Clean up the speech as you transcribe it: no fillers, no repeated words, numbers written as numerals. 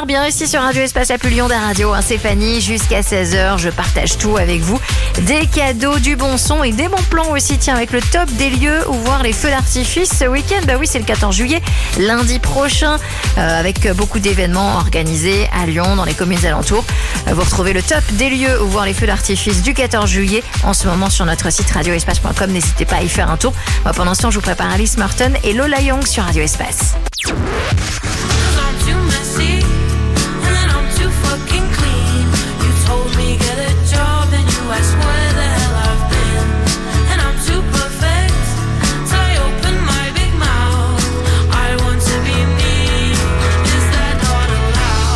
soir, bien ici sur Radio Espace La Plus Lyon des radios. C'est Fanny, jusqu'à 16h, je partage tout avec vous. Des cadeaux, du bon son et des bons plans aussi. Tiens, avec le top des lieux où voir les feux d'artifice ce week-end. Bah oui, c'est le 14 juillet, lundi prochain, avec beaucoup d'événements organisés à Lyon, dans les communes alentours. Vous retrouvez le top des lieux où voir les feux d'artifice du 14 juillet en ce moment sur notre site radioespace.com. N'hésitez pas à y faire un tour. Pendant ce temps, je vous prépare Alice Martin et Lola Young sur Radio Espace.